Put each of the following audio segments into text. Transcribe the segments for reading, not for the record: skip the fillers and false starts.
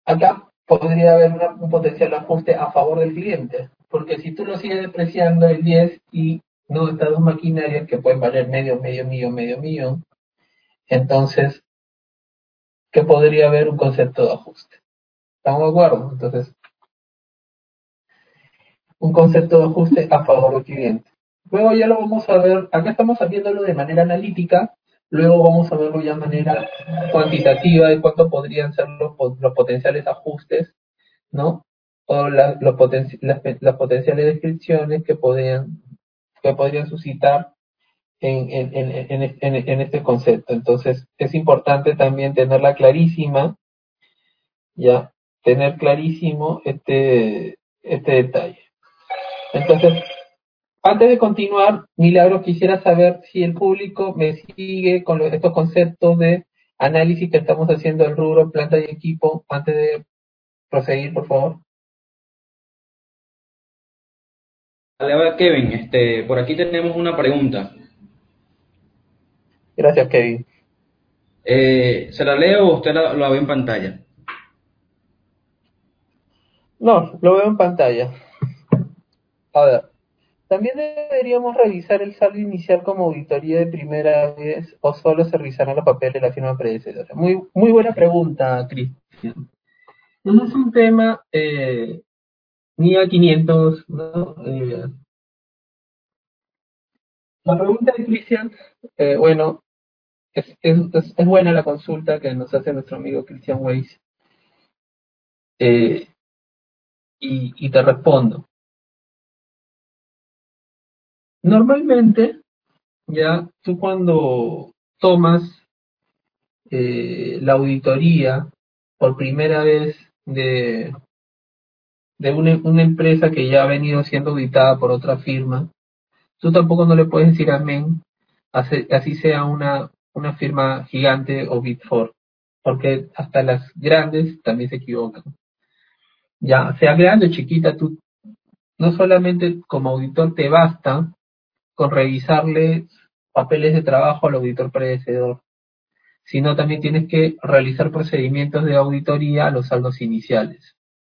acá podría haber un potencial ajuste a favor del cliente, porque si tú lo sigues depreciando el 10 y no estas dos maquinarias que pueden valer medio millón, entonces, ¿qué podría haber un concepto de ajuste? ¿Estamos de acuerdo? Entonces, un concepto de ajuste a favor del cliente. Luego ya lo vamos a ver, acá estamos viéndolo de manera analítica, luego vamos a verlo ya de manera cuantitativa de cuánto podrían ser los potenciales ajustes, ¿no? O las potenciales descripciones que podrían suscitar en este concepto. Entonces, es importante también tenerla clarísima, ya, tener clarísimo este detalle. Entonces, antes de continuar, Milagros, quisiera saber si el público me sigue con estos conceptos de análisis que estamos haciendo del rubro planta y equipo. Antes de proseguir, por favor. Vale, a ver, Kevin, por aquí tenemos una pregunta. Gracias, Kevin. ¿Se la leo o usted la ve en pantalla? No, lo veo en pantalla. A ver, también deberíamos revisar el saldo inicial como auditoría de primera vez o solo se revisarán los papeles de la firma predecesora. Muy buena pregunta, Cristian. No es un tema ni a 500, ¿no? La pregunta de Cristian, bueno, es buena la consulta que nos hace nuestro amigo Cristian Weiss, eh, y te respondo. Normalmente, ya tú cuando tomas la auditoría por primera vez de una empresa que ya ha venido siendo auditada por otra firma, tú tampoco no le puedes decir amén, así sea una firma gigante o Big Four, porque hasta las grandes también se equivocan. Ya sea grande o chiquita, tú no solamente como auditor te basta con revisarle papeles de trabajo al auditor predecesor, sino también tienes que realizar procedimientos de auditoría a los saldos iniciales.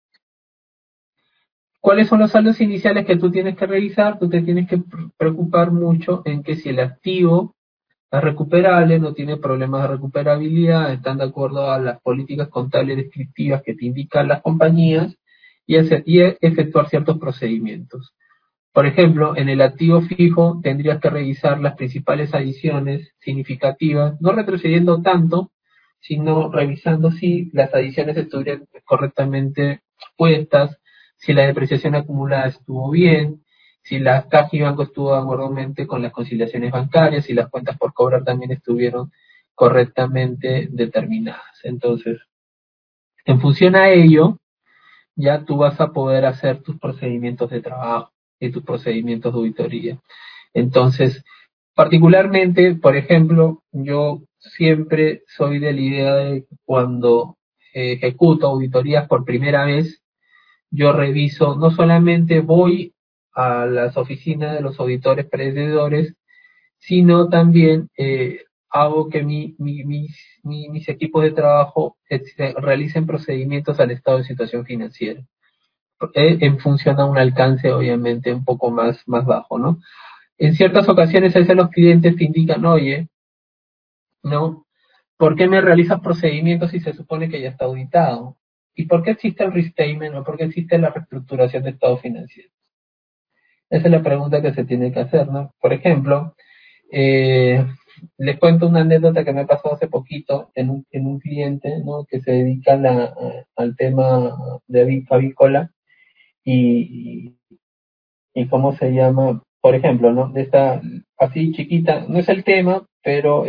¿Cuáles son los saldos iniciales que tú tienes que revisar? Tú te tienes que preocupar mucho en que si el activo es recuperable, no tiene problemas de recuperabilidad, están de acuerdo a las políticas contables descriptivas que te indican las compañías y efectuar ciertos procedimientos. Por ejemplo, en el activo fijo tendrías que revisar las principales adiciones significativas, no retrocediendo tanto, sino revisando si las adiciones estuvieron correctamente puestas, si la depreciación acumulada estuvo bien, si la caja y banco estuvo de acuerdo con las conciliaciones bancarias, si las cuentas por cobrar también estuvieron correctamente determinadas. Entonces, en función a ello, ya tú vas a poder hacer tus procedimientos de trabajo y tus procedimientos de auditoría. Entonces, particularmente, por ejemplo, yo siempre soy de la idea de que cuando ejecuto auditorías por primera vez, yo reviso, no solamente voy a las oficinas de los auditores predecesores, sino también hago que mis equipos de trabajo realicen procedimientos al estado de situación financiera en función a un alcance obviamente un poco más bajo, ¿no? En ciertas ocasiones a veces los clientes te indican, oye, ¿no? ¿Por qué me realizas procedimientos si se supone que ya está auditado? ¿Y por qué existe el restatement o por qué existe la reestructuración de estado financiero? Esa es la pregunta que se tiene que hacer, ¿no? Por ejemplo, eh, les cuento una anécdota que me pasó hace poquito en un cliente, ¿no? Que se dedica al tema de avícola y, y cómo se llama, por ejemplo, ¿no? De esta, así chiquita, no es el tema, pero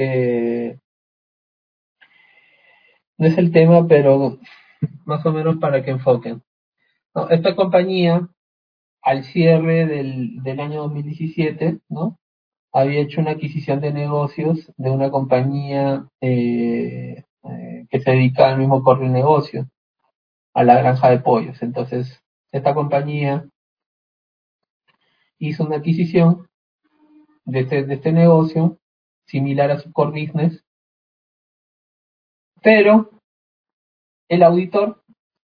no es el tema, pero más o menos para que enfoquen. ¿No? Esta compañía, al cierre del año 2017, ¿no? Había hecho una adquisición de negocios de una compañía que se dedica al mismo core de negocio, a la granja de pollos. Entonces, esta compañía hizo una adquisición de este negocio similar a su core business, pero el auditor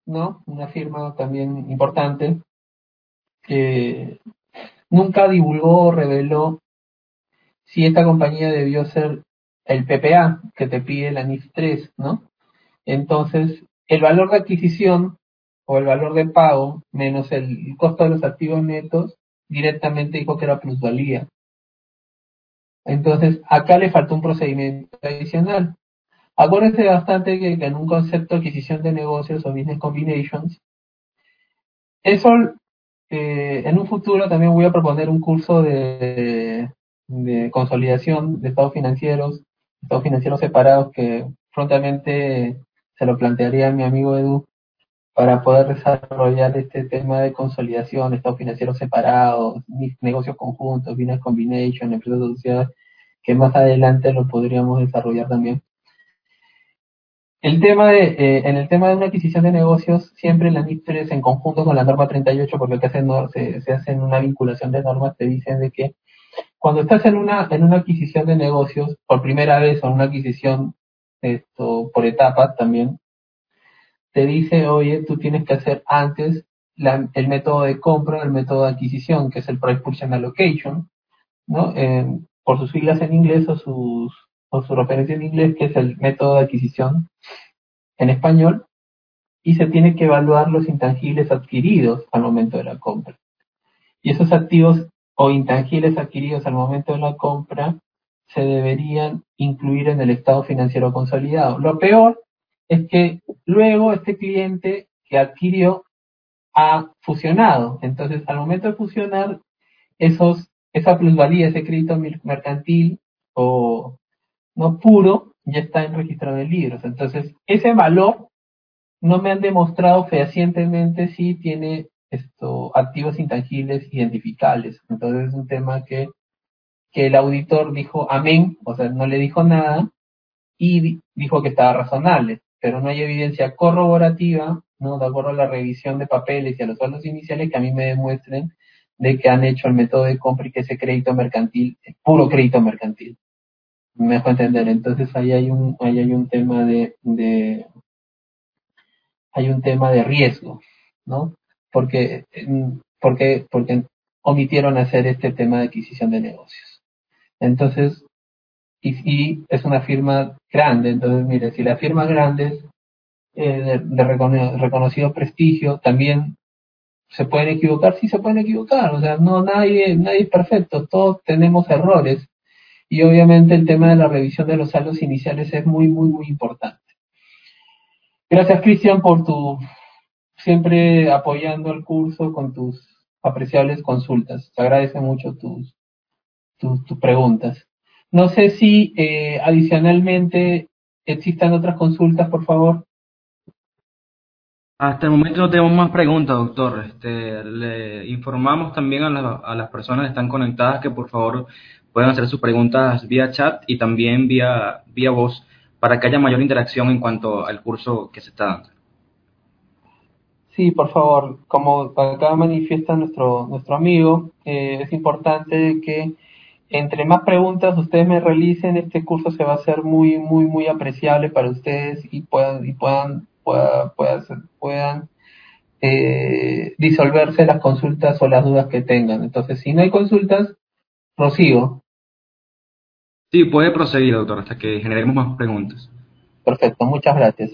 ¿no? Una firma también importante, que nunca divulgó o reveló si esta compañía debió ser el PPA que te pide la NIF 3, ¿no? Entonces, el valor de adquisición o el valor de pago menos el costo de los activos netos directamente dijo que era plusvalía. Entonces, acá le faltó un procedimiento adicional. Acuérdense bastante que en un concepto de adquisición de negocios o business combinations, eso en un futuro también voy a proponer un curso de consolidación de estados financieros separados que prontamente se lo plantearía a mi amigo Edu para poder desarrollar este tema de consolidación, estados financieros separados, negocios conjuntos, business combination, empresas asociadas, que más adelante lo podríamos desarrollar también. En el tema de una adquisición de negocios, siempre la NIF 3 en conjunto con la norma 38, porque acá se hacen una vinculación de normas, te dicen de que cuando estás en una adquisición de negocios, por primera vez o una adquisición por etapas también, te dice, oye, tú tienes que hacer antes el método de compra, el método de adquisición, que es el Price Purchase Allocation, ¿no? Por sus siglas en inglés o su referencia en inglés, que es el método de adquisición en español, y se tiene que evaluar los intangibles adquiridos al momento de la compra. Y esos activos o intangibles adquiridos al momento de la compra se deberían incluir en el estado financiero consolidado. Lo peor es que luego este cliente que adquirió ha fusionado. Entonces, al momento de fusionar, esa plusvalía, ese crédito mercantil o no puro, ya está registrado en libros. Entonces, ese valor no me han demostrado fehacientemente si tiene activos intangibles identificables. Entonces, es un tema que el auditor dijo amén, o sea, no le dijo nada, y dijo que estaba razonable, pero no hay evidencia corroborativa, ¿no? De acuerdo a la revisión de papeles y a los saldos iniciales que a mí me demuestren de que han hecho el método de compra y que ese crédito mercantil es puro crédito mercantil. Me dejo entender. Entonces ahí hay un tema hay un tema de riesgo, ¿no? Porque omitieron hacer este tema de adquisición de negocios. Entonces, y es una firma grande, entonces mire, si la firma grande es reconocido prestigio, también se pueden equivocar, sí se pueden equivocar, o sea, no nadie es perfecto, todos tenemos errores, y obviamente el tema de la revisión de los saldos iniciales es muy importante. Gracias, Cristian, por tu siempre apoyando el curso con tus apreciables consultas. Te agradece mucho tus preguntas. No sé si adicionalmente existan otras consultas, por favor. Hasta el momento no tenemos más preguntas, doctor. Le informamos también a las personas que están conectadas que por favor puedan hacer sus preguntas vía chat y también vía voz para que haya mayor interacción en cuanto al curso que se está dando. Sí, por favor, como acá manifiesta nuestro amigo, es importante que entre más preguntas ustedes me realicen, este curso se va a hacer muy apreciable para ustedes y puedan disolverse las consultas o las dudas que tengan. Entonces, si no hay consultas, prosigo. Sí, puede proseguir, doctor, hasta que generemos más preguntas. Perfecto, muchas gracias.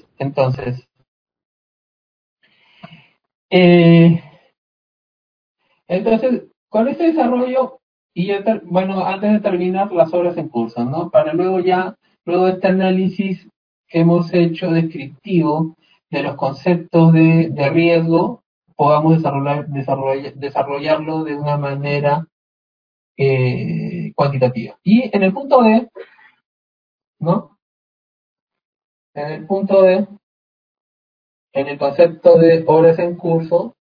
Eh, entonces, con este desarrollo, y ya bueno, antes de terminar las obras en curso, ¿no? Para luego de este análisis que hemos hecho descriptivo de los conceptos de riesgo, podamos desarrollarlo de una manera cuantitativa. Y en el punto D, ¿no? En el punto D, en el concepto de obras en curso,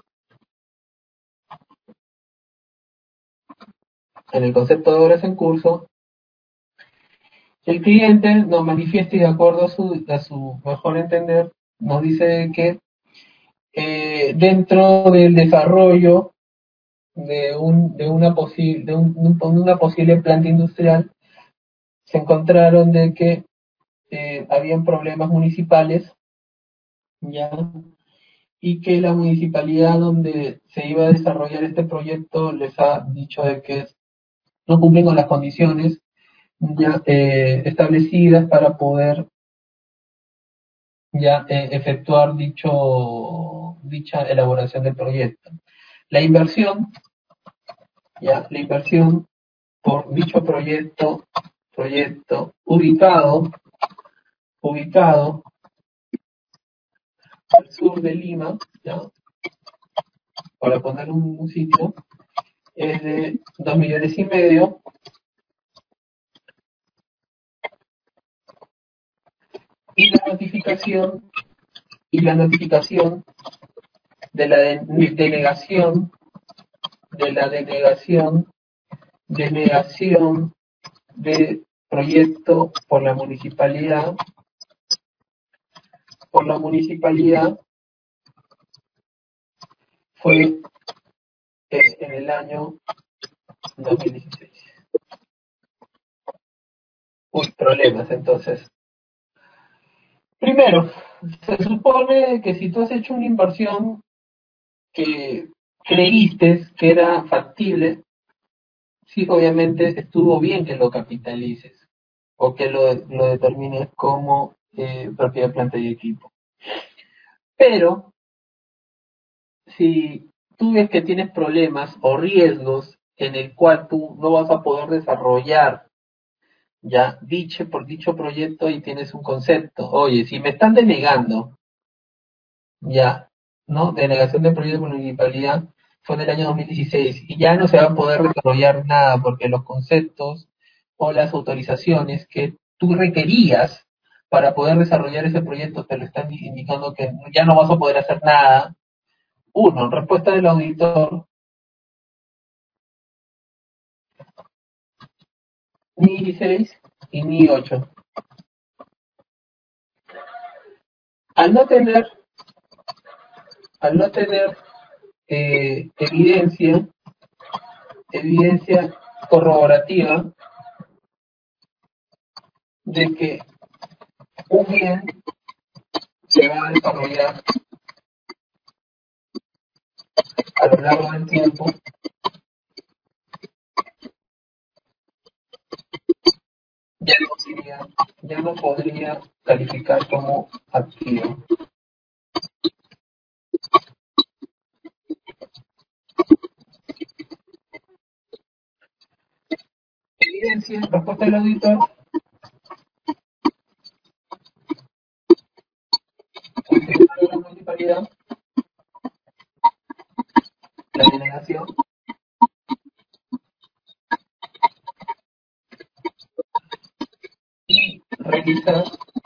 en el concepto de obras en curso, el cliente nos manifiesta y de acuerdo a su mejor entender, nos dice que dentro del desarrollo de una posible planta industrial, se encontraron de que habían problemas municipales, ¿ya? y que la municipalidad donde se iba a desarrollar este proyecto les ha dicho de que no cumplen con las condiciones ya establecidas para poder ya efectuar dicha elaboración del proyecto. La inversión, ya, la inversión por dicho proyecto ubicado al sur de Lima, ya, para poner un sitio, es de 2,5 millones, y la notificación de la denegación de proyecto por la municipalidad fue en el año 2016. Problemas, entonces. Primero, se supone que si tú has hecho una inversión que creíste que era factible, sí, obviamente estuvo bien que lo capitalices o que lo determines como propiedad, planta y equipo. Pero si tú ves que tienes problemas o riesgos en el cual tú no vas a poder desarrollar ya dicho proyecto y tienes un concepto, oye, si me están denegando, ya, ¿no? Denegación de proyecto de municipalidad fue en el año 2016 y ya no se va a poder desarrollar nada porque los conceptos o las autorizaciones que tú requerías para poder desarrollar ese proyecto te lo están indicando que ya no vas a poder hacer nada. Uno, respuesta del auditor, ni 16 y ni 8. Al no tener, al no tener evidencia corroborativa de que un bien se va a desarrollar a lo largo del tiempo, ya no podría calificar como activo. Evidencia, respuesta del auditor, de la municipalidad, la denegación y revisar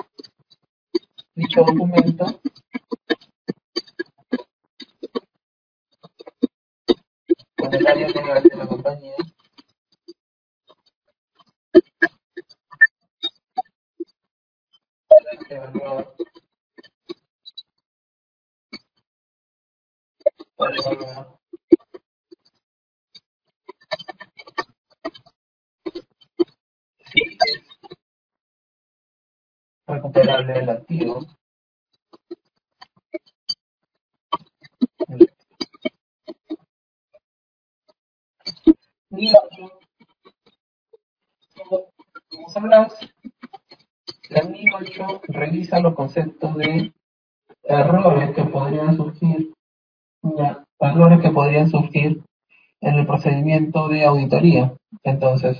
dicho documento con el área legal de la compañía para evaluar si es recuperable el activo. Ni otro, como sabrás, la NIM 8 revisa los conceptos de errores que podrían surgir, ya, errores que podrían surgir en el procedimiento de auditoría. Entonces,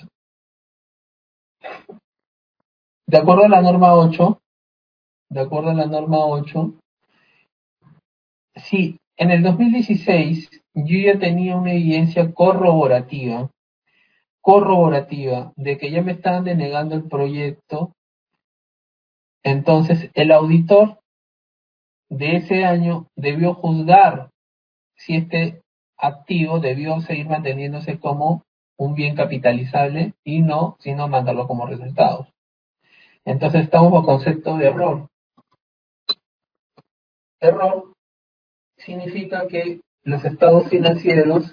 de acuerdo a la norma 8, de acuerdo a la norma 8, si en el 2016 yo ya tenía una evidencia corroborativa de que ya me estaban denegando el proyecto, entonces el auditor de ese año debió juzgar si este activo debió seguir manteniéndose como un bien capitalizable y no, sino mandarlo como resultados. Entonces estamos bajo concepto de error. Error significa que los estados financieros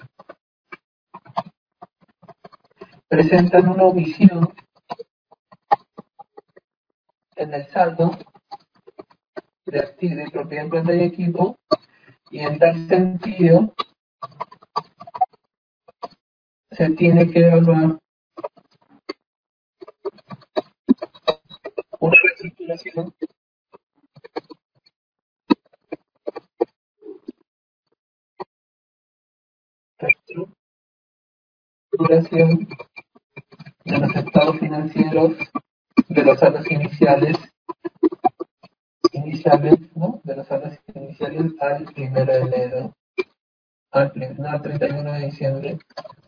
presentan una omisión en el saldo de propiedad, planta y equipo Y en tal sentido, se tiene que evaluar una reestructuración reestructuración de los estados financieros de los saldos iniciales, ¿no? De los saldos iniciales al 1 de enero, no, al 31 de diciembre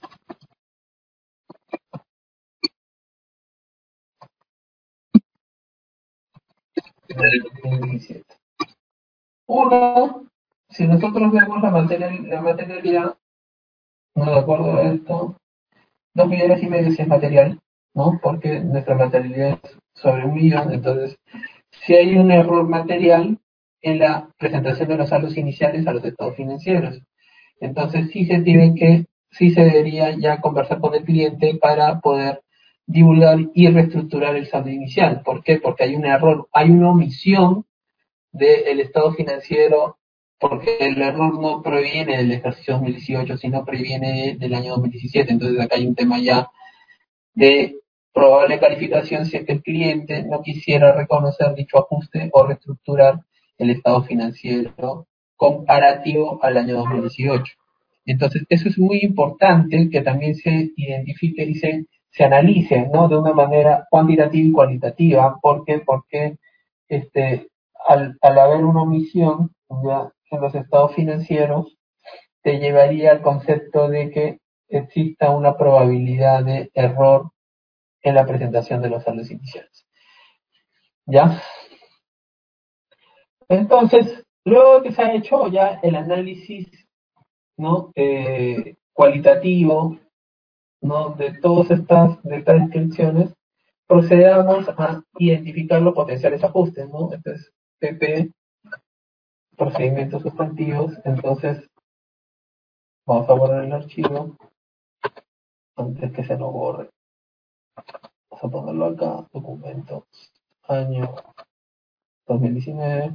del 2017. Uno, si nosotros vemos la materialidad, no de acuerdo a esto, 2,5 millones si es material, ¿no? Porque nuestra materialidad es sobre 1 millón, entonces, si hay un error material en la presentación de los saldos iniciales a los estados financieros, entonces sí se debería ya conversar con el cliente para poder divulgar y reestructurar el saldo inicial. ¿Por qué? Porque hay un error, hay una omisión del estado financiero, porque el error no proviene del ejercicio 2018, sino proviene del año 2017. Entonces acá hay un tema ya de probable calificación si es que el cliente no quisiera reconocer dicho ajuste o reestructurar el estado financiero comparativo al año 2018. Entonces, eso es muy importante que también se identifique y se analice, ¿no? De una manera cuantitativa y cualitativa. ¿Por qué? Porque al haber una omisión ya en los estados financieros, te llevaría al concepto de que exista una probabilidad de error en la presentación de los saldos iniciales. ¿Ya? Entonces, luego que se ha hecho ya el análisis, ¿no? Cualitativo, ¿no? De estas descripciones, procedamos a identificar los potenciales ajustes, ¿no? Entonces, PP, procedimientos sustantivos. Entonces, vamos a borrar el archivo antes que se nos borre. Vamos a ponerlo acá, documentos, año 2019.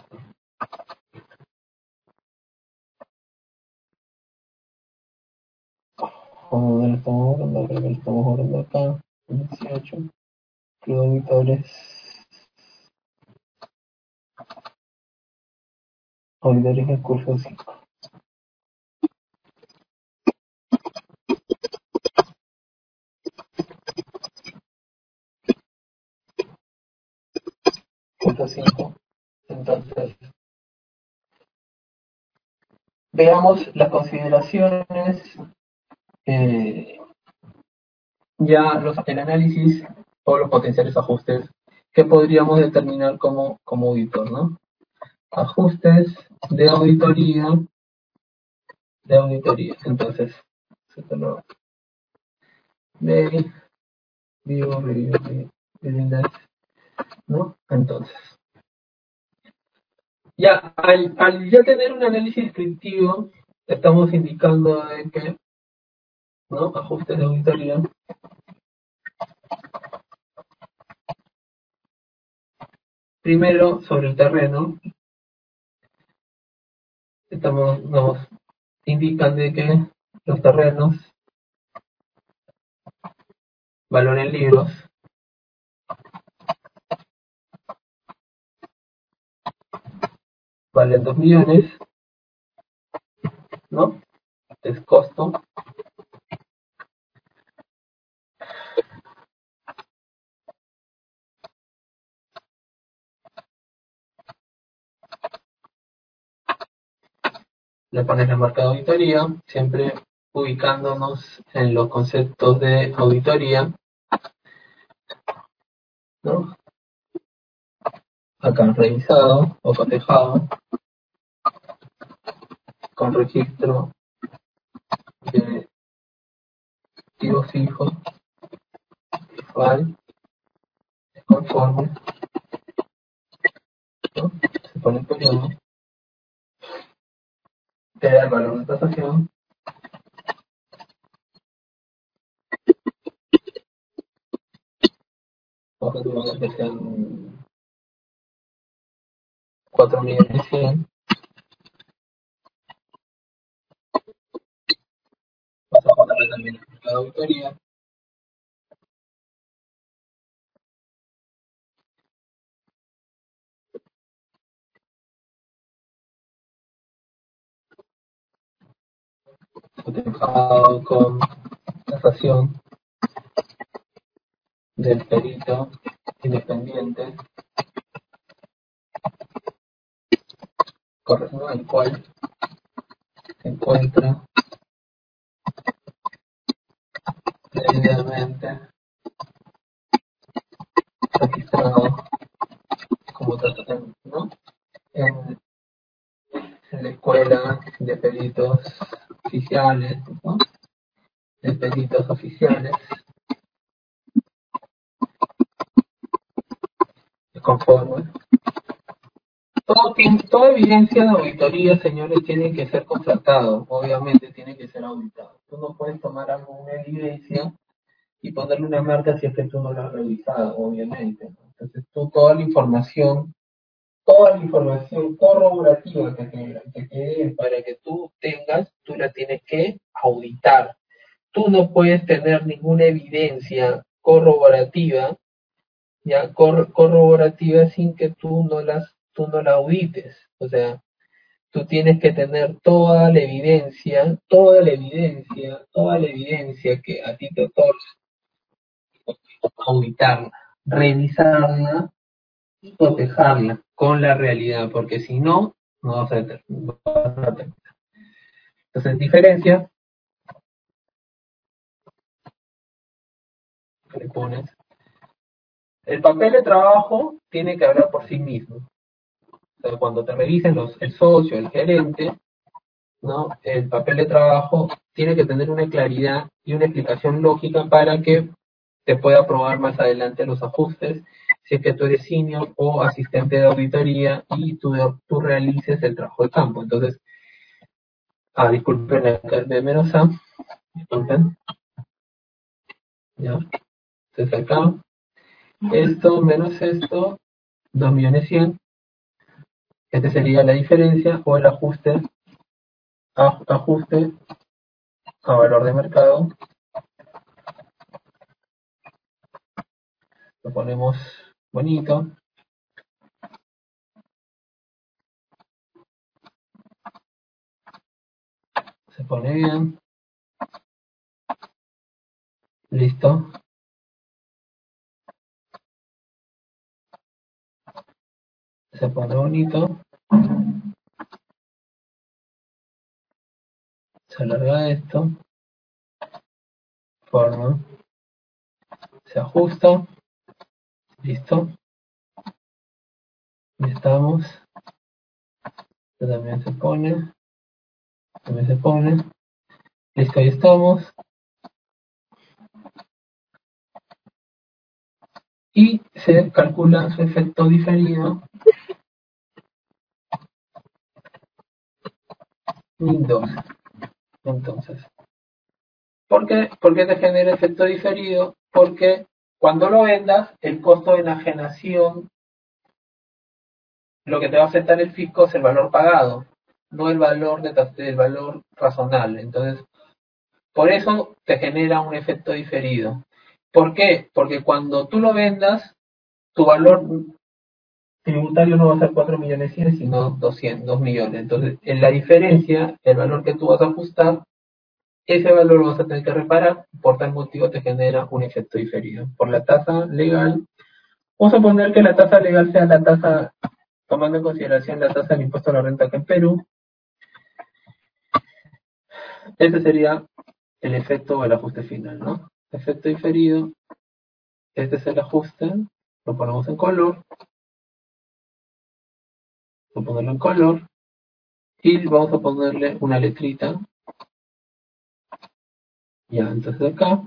Vamos a ver, estamos borrando, creo que lo estamos borrando acá. 18. Club de auditores. Auditores del curso 5. Curso 5. Entonces, veamos las consideraciones, el análisis o los potenciales ajustes que podríamos determinar como auditor, ¿no? Ajustes de auditoría, Entonces, de vivo, ¿no? Entonces, ya al ya tener un análisis descriptivo, estamos indicando de que, ¿no? Ajustes de auditoría. Primero, sobre el terreno, nos indican de que los terrenos, valor en libros, valen 2 millones, ¿no? Es costo. Le pones la marca de auditoría, siempre ubicándonos en los conceptos de auditoría, ¿no? Acá revisado o cotejado, con registro de activos fijos, igual, conforme, ¿no? Se pone el periodo, te da el valor de tasación, vamos a suponer que sean 4.100.000, Vamos a ponerle también la auditoría. Utilizado con tasación del perito independiente, ¿no? El cual se encuentra debidamente registrado como tasante, ¿no? En la escuela de peritos oficiales, ¿no? De peritos oficiales, conforme. Toda evidencia de auditoría, señores, tiene que ser constatado, obviamente tiene que ser auditado. Tú no puedes tomar alguna evidencia y ponerle una marca si es que tú no la has revisado, obviamente, ¿no? Entonces tú toda la información corroborativa que te den para que tú tengas, tú la tienes que auditar. Tú no puedes tener ninguna evidencia corroborativa, ya corroborativa sin que tú no la audites. O sea, tú tienes que tener toda la evidencia que a ti te otorga, auditarla, revisarla y cotejarla con la realidad, porque si no, no vas a tener. Entonces, diferencia que le pones. El papel de trabajo tiene que hablar por sí mismo. O sea, cuando te revisen el socio, el gerente, ¿no? El papel de trabajo tiene que tener una claridad y una explicación lógica para que te pueda aprobar más adelante los ajustes, si es que tú eres senior o asistente de auditoría y tú realices el trabajo de campo. Entonces, disculpen, acá el B menos A, disculpen, ya, entonces acá, esto menos esto, 2.100.000, este sería la diferencia o el ajuste a valor de mercado, lo ponemos bonito, se pone bien, listo, se pone bonito, se alarga esto, forma, se ajusta, listo, y estamos, esto también se pone, listo, ahí estamos, y se calcula su efecto diferido, 1012. Entonces, ¿por qué te genera efecto diferido? Porque cuando lo vendas, el costo de enajenación, lo que te va a afectar el fisco es el valor pagado, no el valor el valor razonable. Entonces, por eso te genera un efecto diferido. ¿Por qué? Porque cuando tú lo vendas, tu valor tributario no va a ser 4.100.000, sino 2 millones. Entonces, en la diferencia, el valor que tú vas a ajustar, ese valor lo vas a tener que reparar, por tal motivo te genera un efecto diferido. Por la tasa legal, vamos a poner que la tasa legal sea la tasa, tomando en consideración la tasa del impuesto a la renta acá en Perú, ese sería el efecto o el ajuste final, ¿no? Efecto diferido, este es el ajuste, lo ponemos en color, vamos a ponerlo en color, y vamos a ponerle una letrita, ya, entonces acá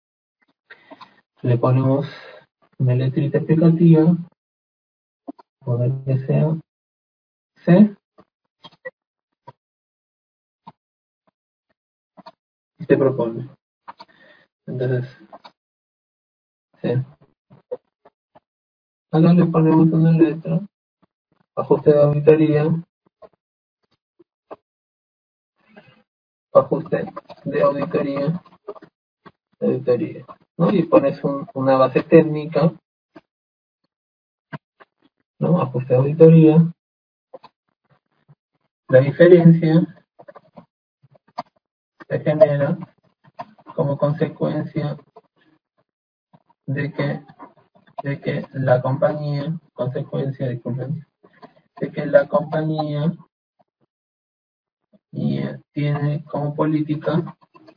le ponemos una letrita explicativa, poner que sea C, y se propone. Entonces, C. Acá le ponemos una letra, ajuste de auditoría, ajuste de auditoría, ¿no? Y pones una base técnica, ¿no? Ajuste de auditoría, la diferencia se genera como consecuencia de que la compañía, disculpen, de que la compañía tiene como política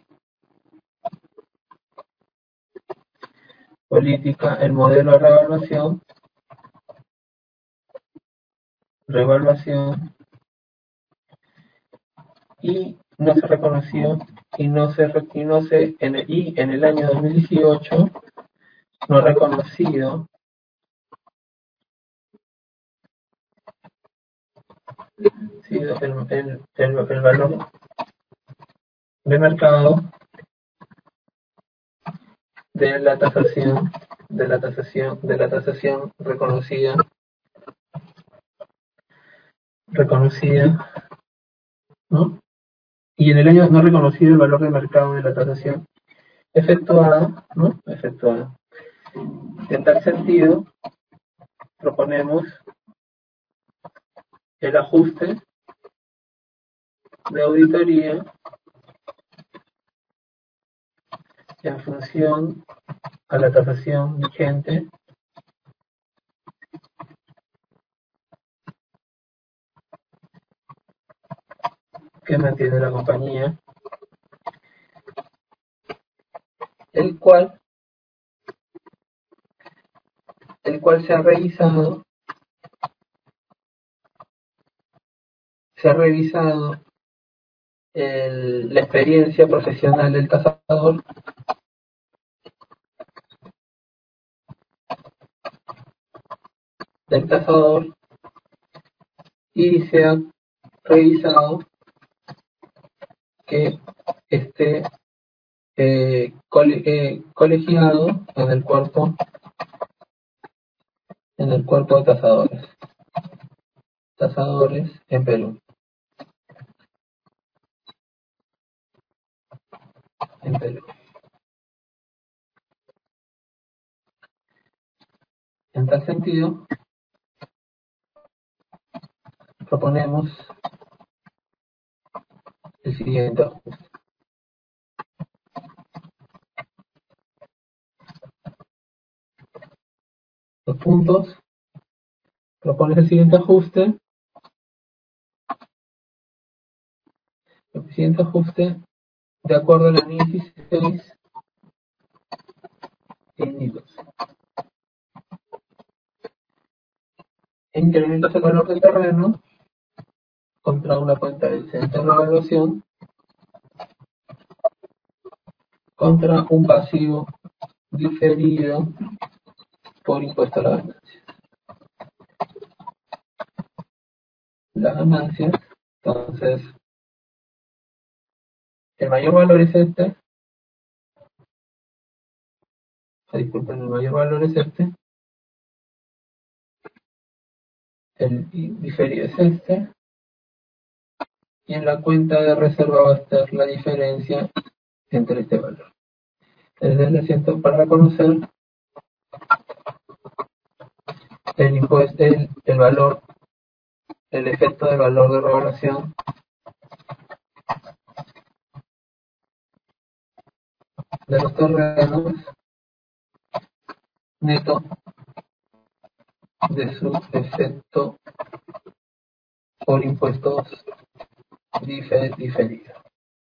el modelo de revaluación, y no se reconoció, en el año 2018 no reconocido sido el valor de mercado de la tasación reconocida, ¿no? Y en el año no reconocido el valor de mercado de la tasación efectuada, ¿no? En tal sentido, proponemos el ajuste de auditoría en función a la tasación vigente que mantiene la compañía, el cual se ha revisado la experiencia profesional del tasador, y se ha revisado que esté colegiado en el cuerpo de tasadores en Perú. En tal sentido, proponemos el siguiente ajuste. Los puntos, propones el siguiente ajuste. El siguiente ajuste, de acuerdo al análisis 6 y 2. Incrementas el valor del terreno contra una cuenta del centro de evaluación contra un pasivo diferido por impuesto a la ganancia. Las ganancias, entonces, el mayor valor es este, disculpen, el mayor valor es este, el diferido es este, y en la cuenta de reserva va a estar la diferencia entre este valor. Es el asiento para reconocer el impuesto, el valor, el efecto del valor de revaluación de los terrenos neto de su efecto por impuestos diferidos.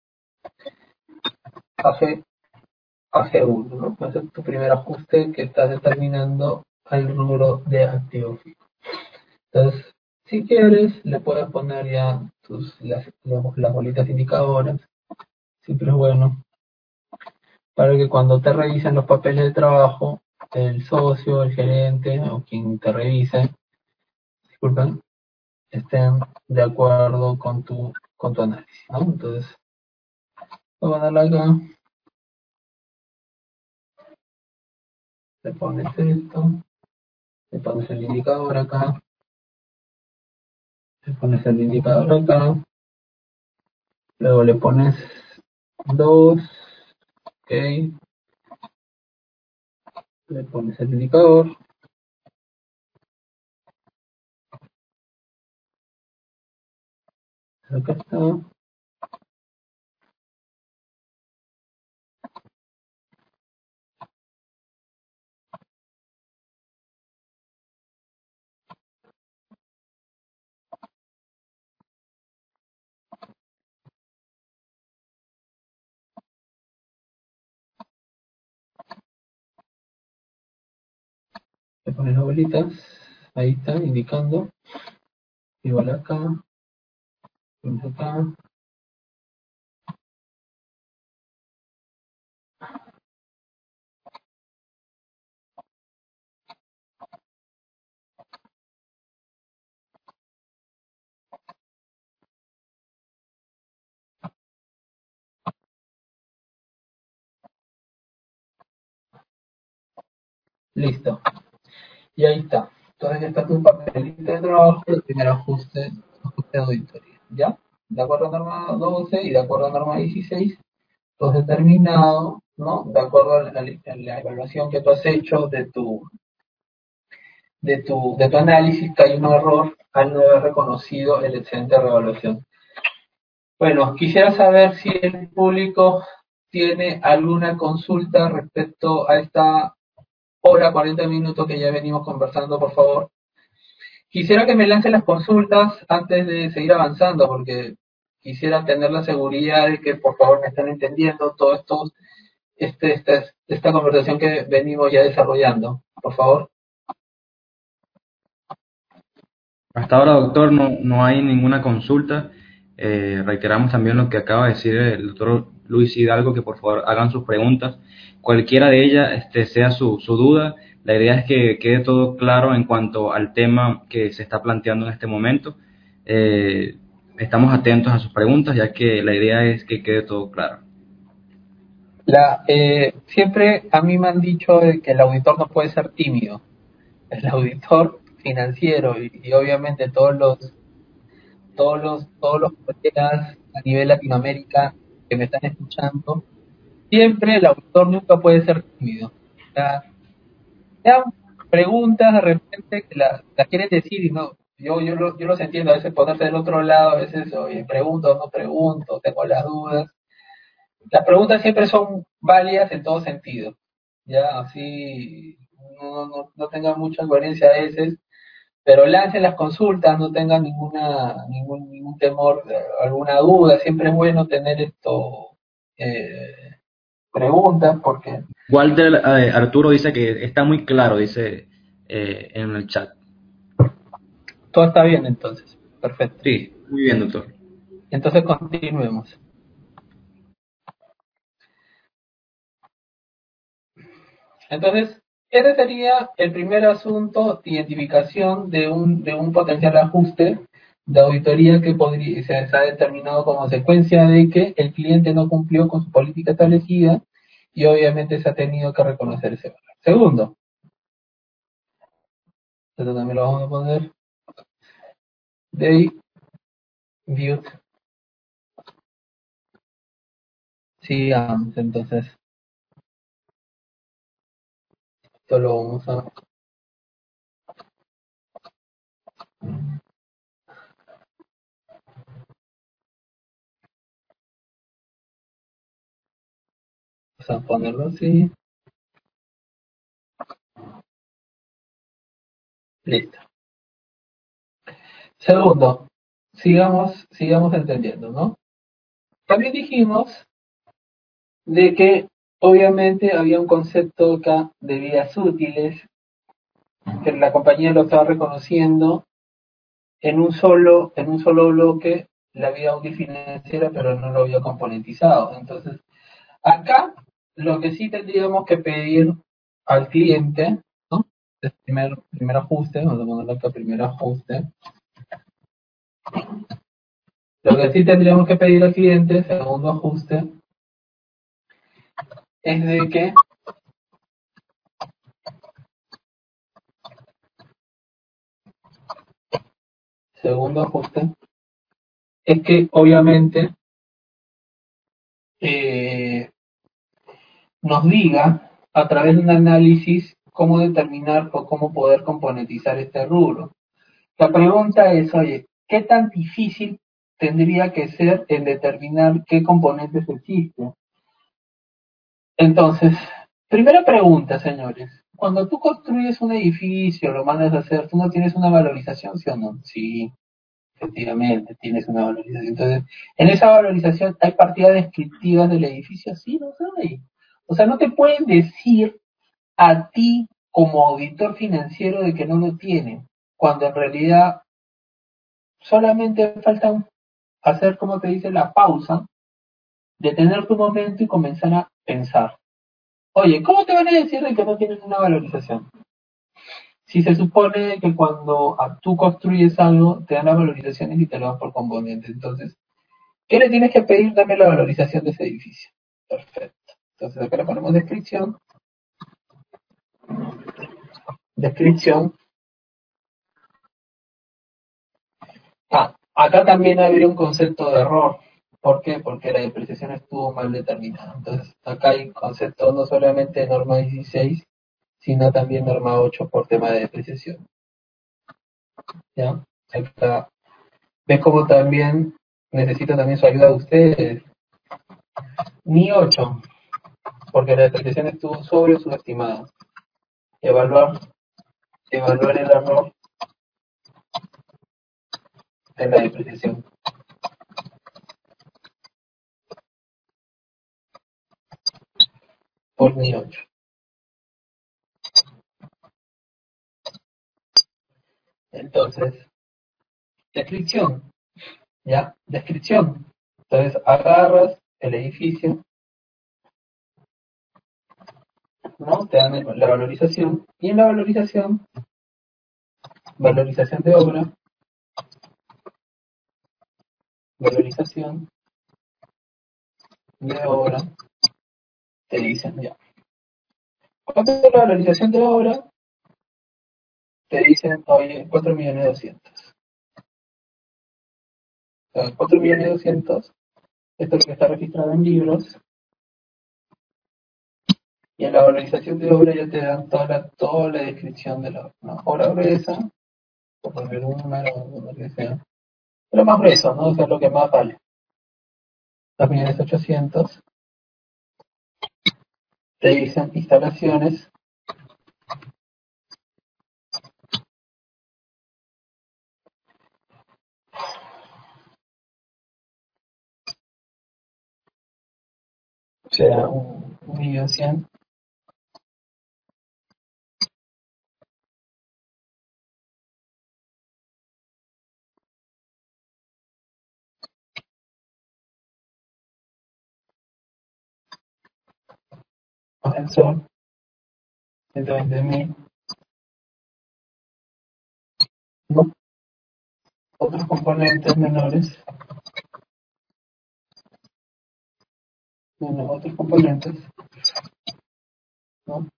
AG1, ¿no? Ese es tu primer ajuste que estás determinando al rubro de activo fijo. Entonces, si quieres, le puedes poner ya las bolitas indicadoras. Siempre es bueno para que cuando te revisen los papeles de trabajo, el socio, el gerente o quien te revise, disculpen, estén de acuerdo con tu análisis, ¿no? Entonces, voy a darle acá, le pones esto, le pones el indicador acá, le pones el indicador acá, luego le pones 2, ok, le pones el indicador, acá está, le pones las bolitas, ahí está, indicando, igual acá, pones acá, listo, y ahí está. Entonces ya está tu papelito de trabajo, el primer ajuste, ajuste de auditoría, ¿ya? De acuerdo a norma 12 y de acuerdo a norma 16, tú has determinado, ¿no? De acuerdo a la evaluación que tú has hecho de tu análisis, que hay un error al no haber reconocido el excedente de revaluación. Bueno, quisiera saber si el público tiene alguna consulta respecto a esta hora 40 minutos que ya venimos conversando, por favor. Quisiera que me lancen las consultas antes de seguir avanzando, porque quisiera tener la seguridad de que por favor me están entendiendo todo esto, esta conversación que venimos ya desarrollando. Por favor. Hasta ahora, doctor, no hay ninguna consulta. Reiteramos también lo que acaba de decir el doctor Luis Hidalgo, que por favor hagan sus preguntas. Cualquiera de ellas sea su duda. La idea es que quede todo claro en cuanto al tema que se está planteando en este momento. Eh, Estamos atentos a sus preguntas, ya que la idea es que quede todo claro. Siempre a mí me han dicho de que el auditor no puede ser tímido. El auditor financiero y obviamente todos los colegas a nivel Latinoamérica que me están escuchando, siempre el auditor nunca puede ser tímido. O sea, te dan preguntas de repente que las quieren decir y no, yo los entiendo, a veces ponerse del otro lado, a veces, oye, pregunto o no pregunto, tengo las dudas. Las preguntas siempre son válidas en todo sentido, ya así no tengan mucha coherencia a veces, pero lancen las consultas, no tengan ningún temor, alguna duda, siempre es bueno tener preguntas porque Walter Arturo dice que está muy claro, dice en el chat. todo está bien entonces, perfecto. Sí, muy bien, doctor. Entonces continuemos. Entonces, ese sería el primer asunto de identificación de un potencial ajuste de auditoría que se ha determinado como consecuencia de que el cliente no cumplió con su política establecida y obviamente se ha tenido que reconocer ese valor. Segundo, esto también lo vamos a poner, they viewed, sigamos, entonces, esto lo vamos a ponerlo así, listo. Segundo, sigamos entendiendo, ¿no? También dijimos de que obviamente había un concepto acá de vías útiles que la compañía lo estaba reconociendo en un solo bloque la vía útil financiera, pero no lo había componentizado. Entonces, acá lo que sí tendríamos que pedir al cliente, ¿no? El primer ajuste, vamos a ponerlo acá, primer ajuste. Lo que sí tendríamos que pedir al cliente, segundo ajuste, es de que, segundo ajuste, es que obviamente nos diga a través de un análisis cómo determinar o cómo poder componentizar este rubro. La pregunta es, oye, ¿qué tan difícil tendría que ser el determinar qué componentes existen? Entonces, primera pregunta, señores. Cuando tú construyes un edificio, lo mandas a hacer, ¿tú no tienes una valorización, sí o no? Sí, efectivamente, tienes una valorización. Entonces, en esa valorización hay partidas descriptivas del edificio, sí, no hay. O sea, no te pueden decir a ti como auditor financiero de que no lo tienen, cuando en realidad solamente falta hacer, como te dice, la pausa, detener tu momento y comenzar a pensar. Oye, ¿cómo te van a decir de que no tienes una valorización? Si se supone que cuando tú construyes algo, te dan las valorizaciones y te lo dan por componentes. Entonces, ¿qué le tienes que pedir? Dame la valorización de ese edificio. Perfecto. Entonces, acá le ponemos descripción. Descripción. Acá también habría un concepto de error. ¿Por qué? Porque la depreciación estuvo mal determinada. Entonces, acá hay concepto no solamente de norma 16, sino también norma 8 por tema de depreciación. ¿Ya? Acá, ¿ves cómo también necesito también su ayuda de ustedes? Ni 8, porque la depreciación estuvo sobre o subestimada. Evaluar, evaluar el error de la depreciación. Por ni 8. Entonces, descripción. ¿Ya? Descripción. Entonces, agarras el edificio, ¿no? Te dan la valorización. Y en la valorización, valorización de obra, valorización de obra, te dicen ya. ¿Cuánto es la valorización de obra? Te dicen, oye, 4.200.000. O sea, 4.200.000, esto es lo que está registrado en libros. Y en la valorización de obra ya te dan toda la descripción de la obra gruesa, por poner un número, lo que sea. Pero más grueso, ¿no? O sea, lo que más vale. 2.800.000. Te dicen instalaciones, o sea, 1.100.000. Ascensor, 120.000. ¿No? Otros componentes menores, bueno, otros componentes, ¿no?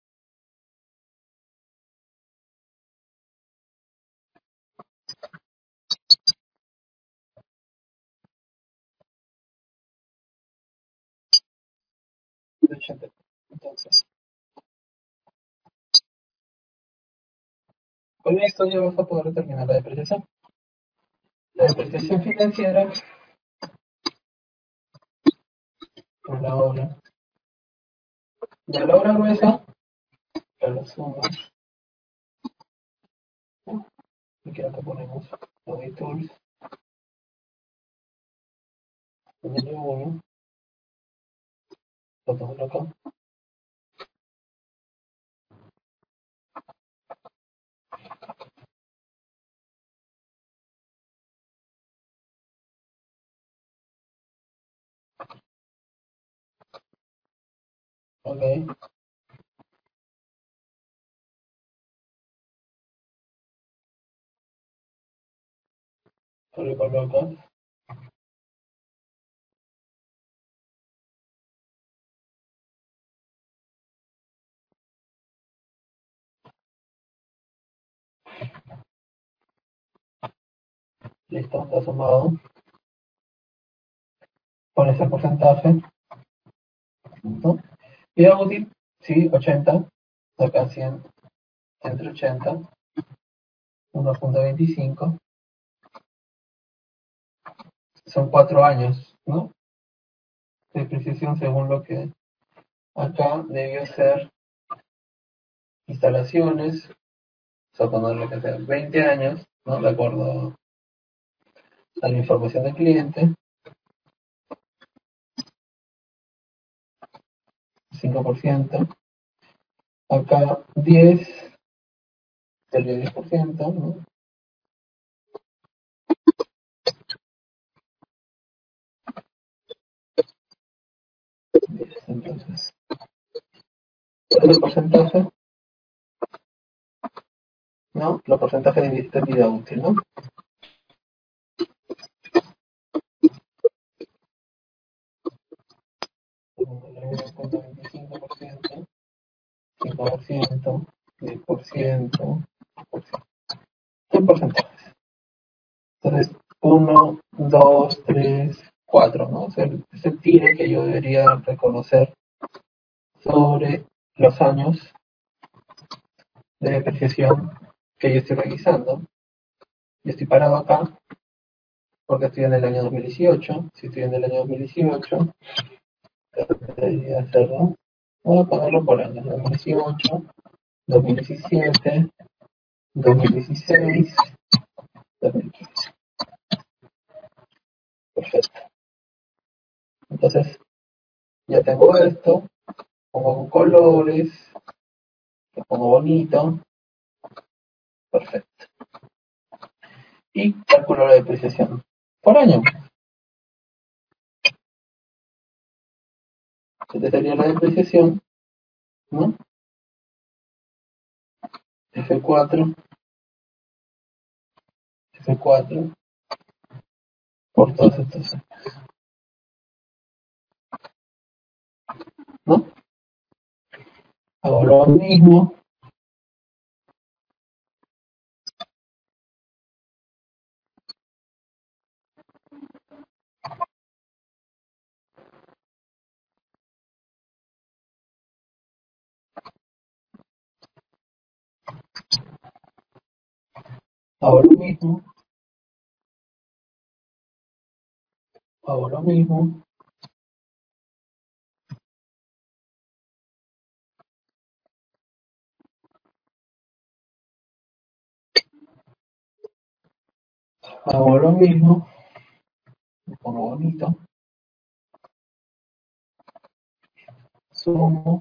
Entonces, con esto ya vas a poder determinar la depreciación. La depreciación financiera por la obra. Ya la obra gruesa, ya la sumas. Y que acá ponemos Audit Tools, el 1, lo pongo acá. Ok, lo colocas. Listo, está sumado. Pones el porcentaje, ¿no? Vida útil, sí, 80, acá 100, entre 80, 1.25, son 4 años, ¿no? De depreciación según lo que acá debió ser instalaciones, o sea, ponerle que sea 20 años, ¿no? De acuerdo a la información del cliente, 5%, acá 10, sería 10%, ¿no? Entonces, el porcentaje, ¿no? Los porcentajes de vida útil, ¿no? El 1.25%, 5%, 10%, 100 porcentajes. Entonces, 1, 2, 3, 4, ¿no? Es el tiro que yo debería reconocer sobre los años de depreciación que yo estoy revisando. Yo estoy parado acá porque estoy en el año 2018. Si estoy en el año 2018, debería hacerlo. Voy a ponerlo por años: 2018, 2017, 2016, 2015. Perfecto. Entonces, ya tengo esto, pongo colores, lo pongo bonito, perfecto. Y calculo la depreciación por año. Esta sería la depreciación, ¿no? F4, F4, por todos estos años, ¿no? Hago lo mismo, hago lo mismo, hago lo mismo, hago lo mismo, lo pongo bonito, sumo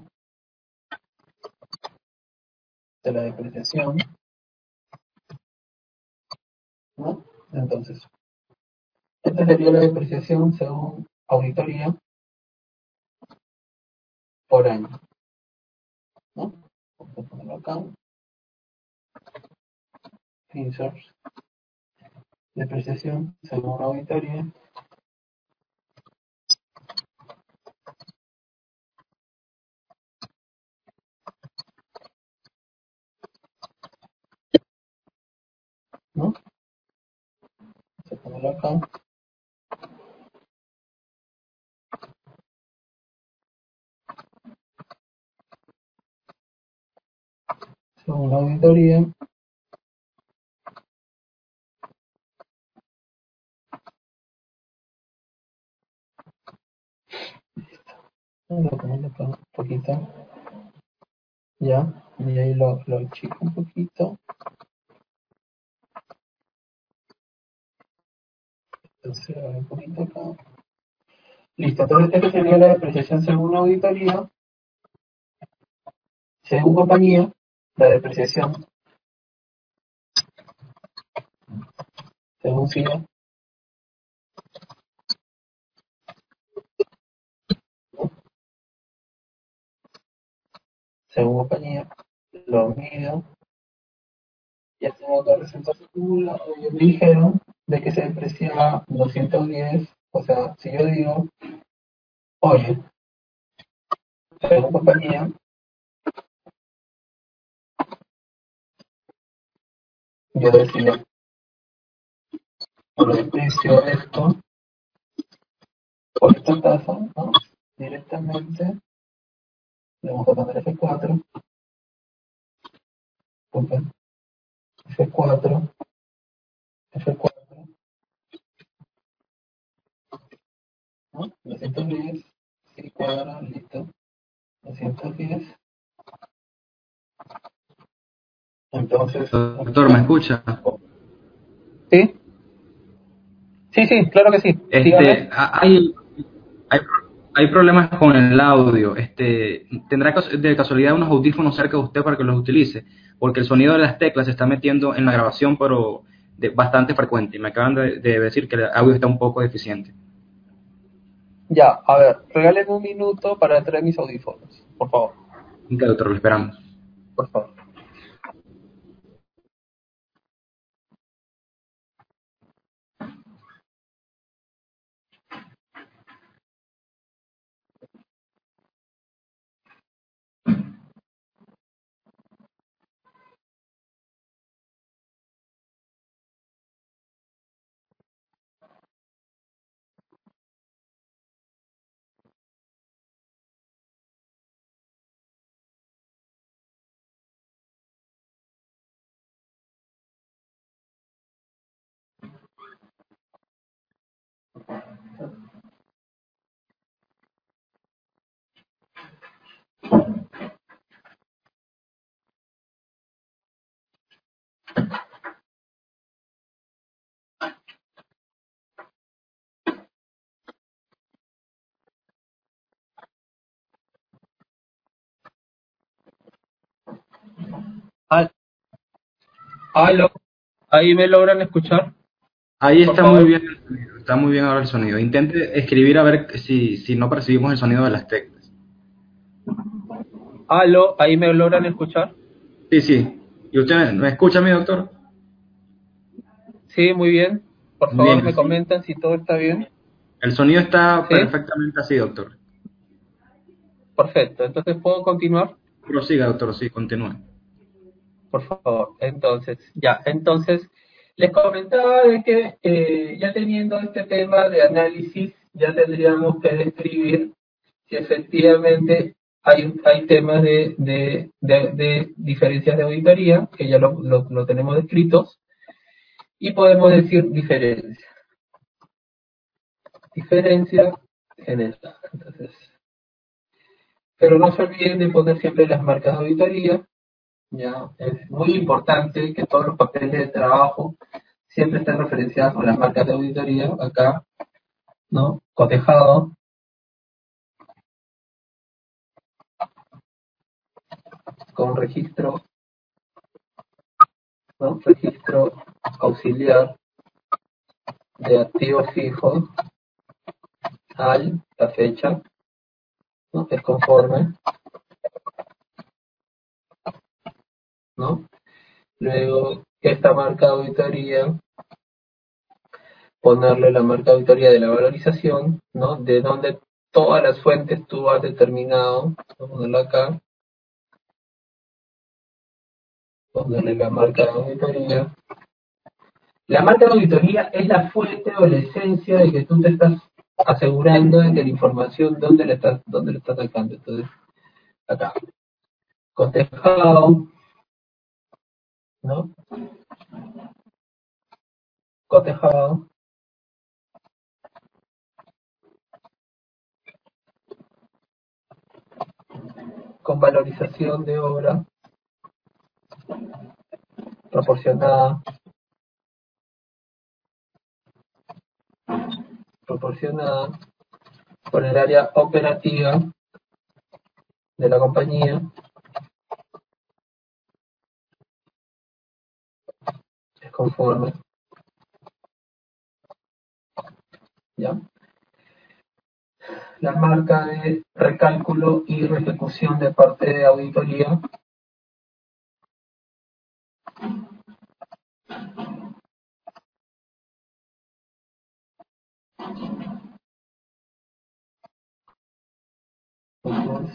de la depreciación, ¿no? Entonces, esta sería la depreciación según auditoría por año, ¿no? Vamos a ponerlo acá, insert, depreciación según auditoría, ¿no? Vamos a ponerlo acá, según auditoría, vamos a ponerlo acá un poquito, ya, y ahí lo achico un poquito, entonces un poquito acá. Listo, entonces esta sería la depreciación según auditoría, según compañía, la depreciación según CIA, según compañía, lo mido, ya tengo que resultar acumulado. Ellos me dijeron de que se depreciaba 210, o sea, si yo digo, oye, según compañía, yo decía, por el precio de esto, por esta tasa, ¿no? Directamente vamos a poner F4, disculpen, F4, F4, ¿no? 210, sí, cuadra, listo, 210. Entonces, Doctor, ¿me escucha? ¿sí? Sí, sí, claro que sí. Dígame. Hay, hay problemas con el audio. ¿Tendrá de casualidad unos audífonos cerca de usted para que los utilice? Porque el sonido de las teclas se está metiendo en la grabación, pero bastante frecuente. Y me acaban de decir que el audio está un poco deficiente. Ya, a ver, regáleme un minuto para traer mis audífonos, por favor, Ok, doctor, lo esperamos. por favor. Al- Aló, ¿ahí me logran escuchar? Ahí Por está muy favor. bien el sonido. Está muy bien ahora el sonido. Intente escribir a ver si no percibimos el sonido de las teclas. Aló, ¿ahí me logran escuchar? Sí, sí. ¿Y usted me escucha, mi doctor? Sí, muy bien. Por Muy bien. favor, me comentan si todo está bien. El sonido está Sí, perfectamente así, doctor. perfecto. Entonces, ¿puedo continuar? Prosiga, doctor, sí, continúe. Por favor. Entonces, les comentaba de que ya teniendo este tema de análisis, ya tendríamos que describir si efectivamente hay temas de diferencias de auditoría, que ya lo tenemos descritos, y podemos decir diferencia general. Entonces, pero no se olviden de poner siempre las marcas de auditoría. Ya, es muy importante que todos los papeles de trabajo siempre estén referenciados con las marcas de auditoría, acá, ¿no? Cotejado, con registro, ¿no? Registro auxiliar de activos fijos la fecha, ¿no? Es conforme, ¿no? Luego, esta marca de auditoría, ponerle la marca de auditoría de la valorización, ¿no? De donde todas las fuentes tú has determinado, vamos a ponerlo acá, ponerle la marca de auditoría. La marca de auditoría es la fuente o la esencia de que tú te estás asegurando de que la información, dónde la estás sacando. Entonces, acá, cotejado, ¿no? Cotejado, con valorización de obra, proporcionada, proporcionada por el área operativa de la compañía, es conforme, ¿ya? La marca de recálculo y reejecución de parte de auditoría, pues,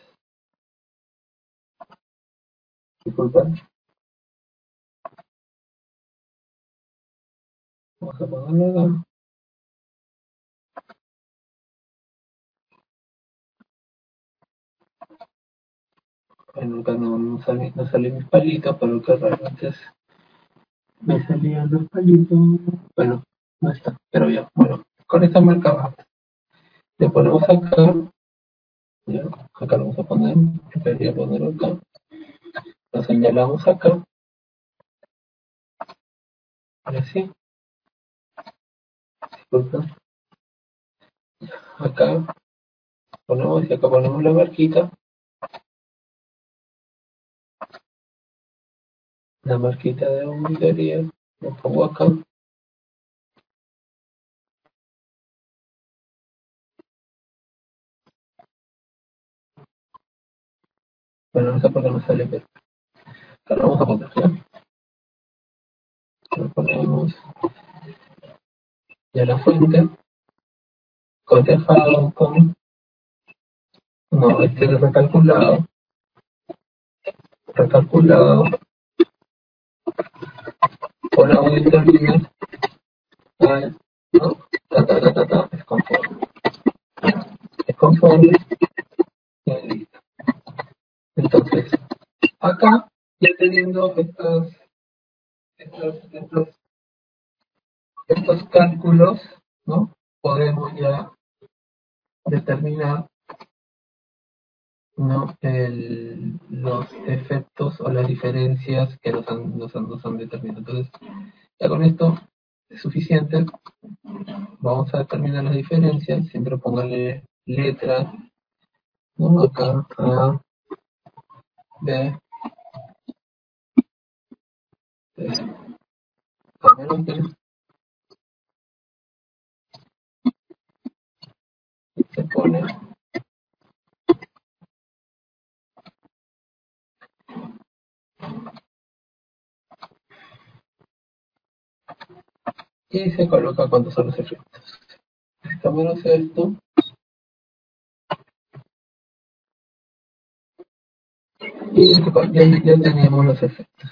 disculpen, vamos a ponerlo acá. Bueno, acá no salen mis palitos, pero qué raro, antes me salían los palitos. Bueno, no está, pero ya, bueno, con esta marca basta. Le ponemos acá, ya, acá lo vamos a poner, debería ponerlo acá, lo señalamos acá, ahora sí, disculpa, acá ponemos y acá ponemos la marquita de auditoría, lo pongo acá. Bueno, esa porque no sale, pero acá lo vamos a poner, ya. Lo ponemos, ya la fuente, cotejado con, no, este es recalculado por auditoría, ¿no? Es conforme, y listo. Entonces, acá, ya teniendo estos, estos, estos cálculos, ¿no? Podemos ya determinar, ¿no? Los efectos o las diferencias que nos han determinado. Entonces, ya con esto es suficiente. Vamos a determinar las diferencias. Siempre póngale letras, ¿no? Acá, A, B, C, A menos B, y se pone. Y se coloca cuántos son los efectos. Esto menos esto. Y ya teníamos los efectos.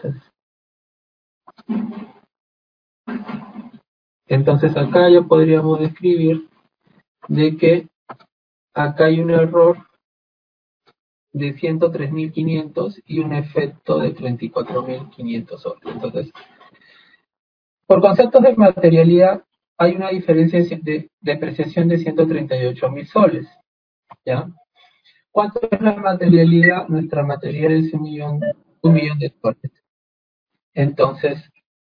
Entonces acá ya podríamos describir de que acá hay un error de 103.500 y un efecto de 34.500 soles. Entonces, por conceptos de materialidad, hay una diferencia de depreciación de 138.000 soles. ¿Ya? ¿Cuánto es la materialidad? Nuestra material es un millón de soles. Entonces,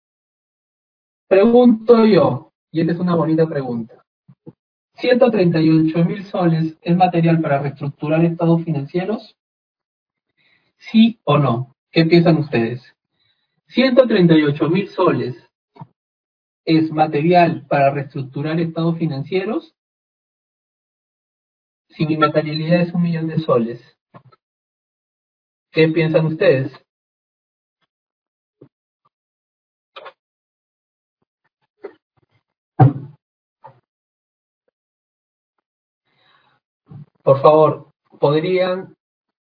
pregunto yo, y esta es una bonita pregunta. ¿138.000 soles es material para reestructurar estados financieros? ¿Sí o no? ¿Qué piensan ustedes? ¿138.000 soles es material para reestructurar estados financieros? Si mi materialidad es un millón de soles, ¿qué piensan ustedes? Por favor, ¿podrían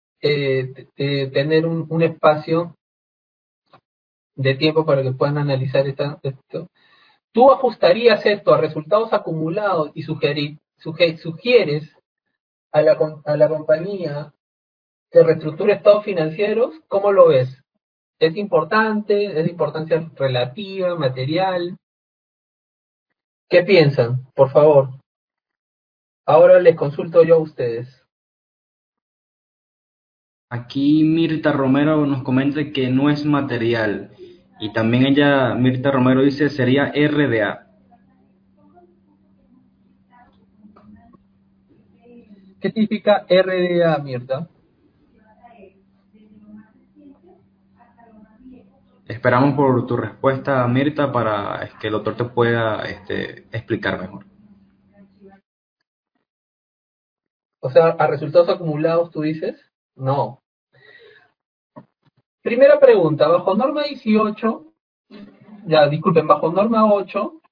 tener un espacio de tiempo para que puedan analizar esto? ¿Tú ajustarías esto a resultados acumulados y sugieres a la compañía que reestructure estados financieros? ¿Cómo lo ves? ¿Es importante? ¿Es de importancia relativa, material? ¿Qué piensan? Por favor. Ahora les consulto yo a ustedes. Aquí Mirta Romero nos comenta que no es material. Y también ella, Mirta Romero, dice sería RDA. ¿Qué significa RDA, Mirta? Esperamos por tu respuesta, Mirta, para que el doctor te pueda explicar mejor. O sea, a resultados acumulados, ¿tú dices? No. Primera pregunta, bajo norma 18, ya disculpen, bajo norma 8,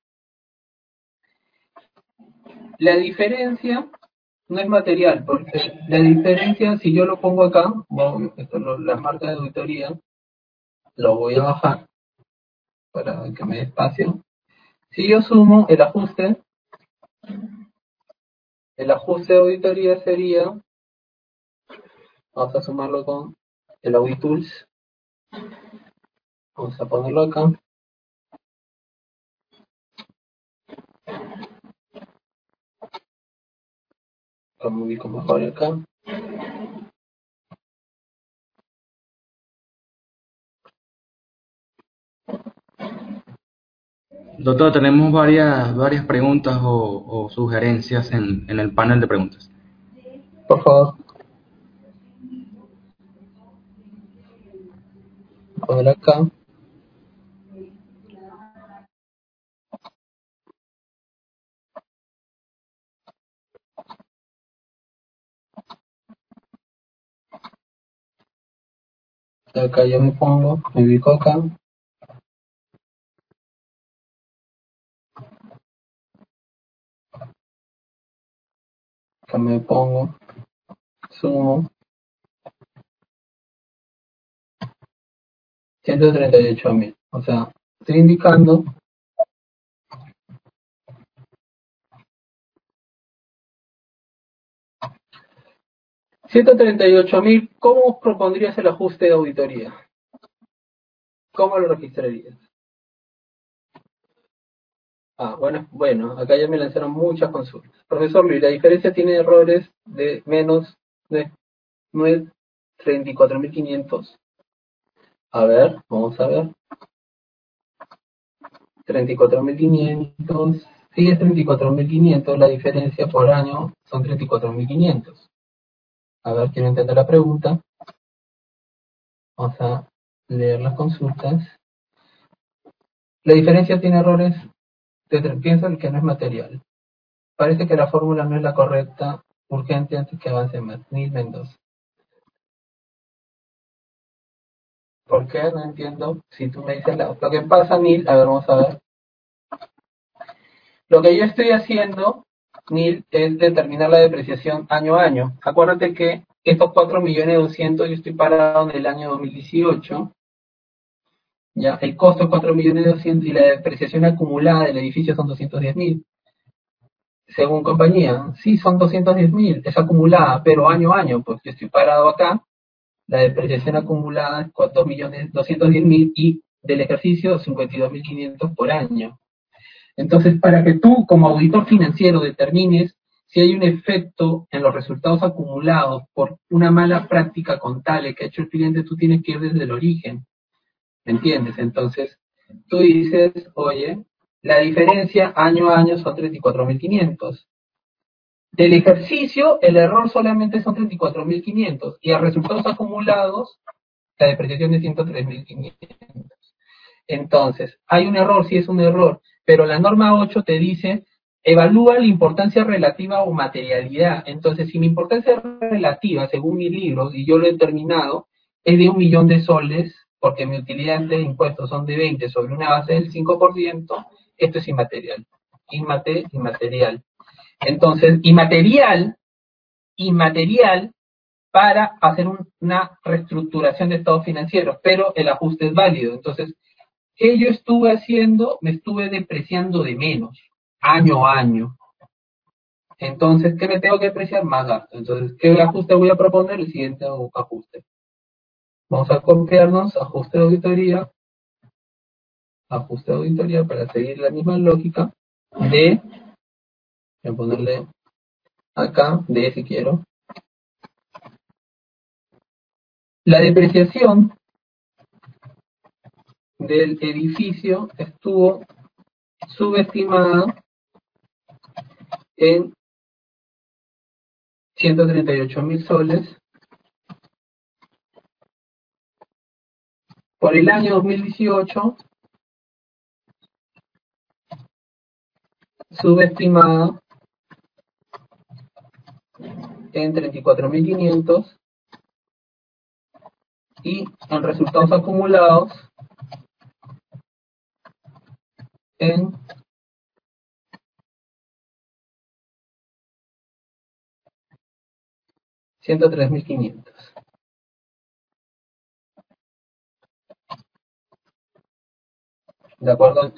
la diferencia no es material, porque la diferencia, si yo lo pongo acá, bueno, las marcas de auditoría, lo voy a bajar para que me dé espacio. Si yo sumo el ajuste de auditoría sería Vamos a sumarlo con el AudiTools. Vamos a ponerlo acá. Lo ubico mejor acá. Doctor, tenemos varias preguntas o sugerencias en el panel de preguntas. Por favor. Poner acá. Acá yo me pongo, me ubico acá. Acá me pongo, sumo. 138.000. O sea, estoy indicando 138.000. ¿Cómo propondrías el ajuste de auditoría? ¿Cómo lo registrarías? Bueno, acá ya me lanzaron muchas consultas. Profesor Luis, la diferencia tiene errores de menos de 34.500. A ver, vamos a ver. 34.500. Sí, es 34.500. La diferencia por año son 34.500. A ver, quiero entender la pregunta. Vamos a leer las consultas. La diferencia tiene errores. Pienso que no es material. Parece que la fórmula no es la correcta. Urgente antes que avance más. Nil Mendoza. ¿Por qué? No entiendo. Si tú me dices lo que pasa, Nil, a ver, vamos a ver. Lo que yo estoy haciendo, Nil, es determinar la depreciación año a año. Acuérdate que estos 4.200.000 yo estoy parado en el año 2018. Ya, el costo es 4.200.000 y la depreciación acumulada del edificio son 210.000. Según compañía, sí, son 210.000, es acumulada, pero año a año, pues yo estoy parado acá, la depreciación acumulada es 2.210.000 y del ejercicio 52.500 por año. Entonces, para que tú como auditor financiero determines si hay un efecto en los resultados acumulados por una mala práctica contable que ha hecho el cliente, tú tienes que ir desde el origen, ¿me entiendes? Entonces, tú dices, oye, la diferencia año a año son 34.500. Del ejercicio, el error solamente son 34.500 y a resultados acumulados, la depreciación es 103.500. Entonces, hay un error, sí es un error, pero la norma 8 te dice, evalúa la importancia relativa o materialidad. Entonces, si mi importancia relativa, según mis libros, y yo lo he determinado, es de 1.000.000 de soles, porque mi utilidad de impuestos son de 20 sobre una base del 5%, esto es inmaterial. Inmaterial. Entonces, inmaterial para hacer una reestructuración de estados financieros, pero el ajuste es válido. Entonces, ¿qué yo estuve haciendo? Me estuve depreciando de menos, año a año. Entonces, ¿qué me tengo que depreciar? Más gasto. Entonces, ¿qué ajuste voy a proponer? El siguiente ajuste. Vamos a copiarnos, ajuste de auditoría para seguir la misma lógica de, voy a ponerle acá, de si quiero. La depreciación del edificio estuvo subestimada en 138.000 soles por el año 2018, subestimada en 34.500 y en resultados acumulados en 103.500. De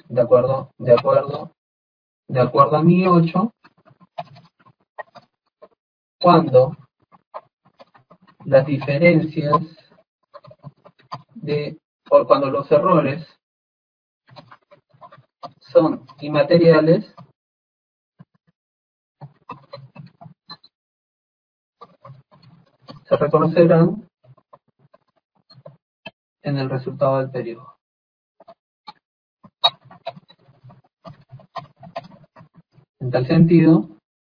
acuerdo a mi 8, cuando las diferencias o cuando los errores son inmateriales, se reconocerán en el resultado del periodo. En tal sentido,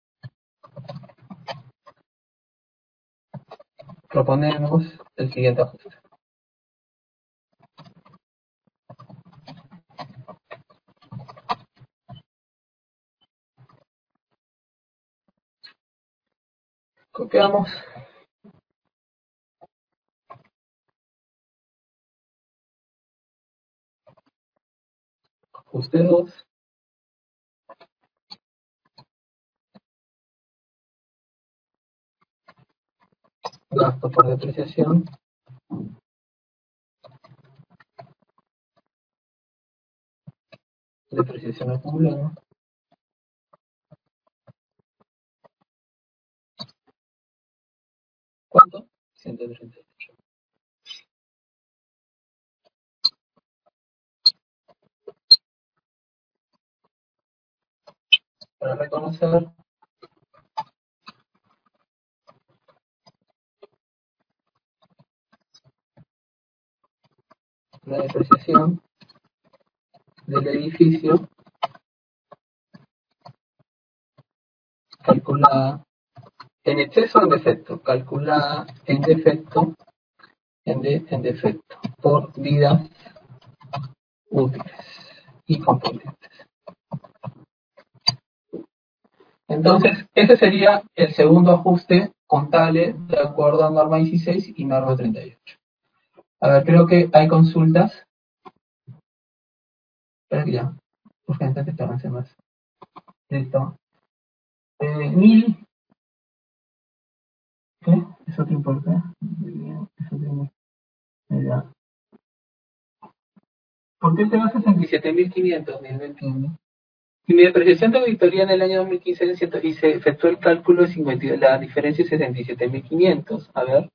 proponemos el siguiente ajuste. Copiamos. Ajuste 2. Gasto por depreciación. Depreciación acumulada. ¿Cuánto? 138. Para reconocer la depreciación del edificio calculada en exceso o en defecto, calculada en defecto, en defecto, por vidas útiles y componentes. Entonces, ese sería el segundo ajuste contable de acuerdo a norma 16 y norma 38. A ver, creo que hay consultas. Espera que ya, urgente que te avance más. Listo. 1000. ¿Qué? ¿Eso te importa? Eso tiene. Ya. ¿Por qué te vas a 67.500? No entiendo. Y mi depreciación de auditoría en el año 2015 y se efectuó el cálculo de 52, la diferencia es 67.500. A ver.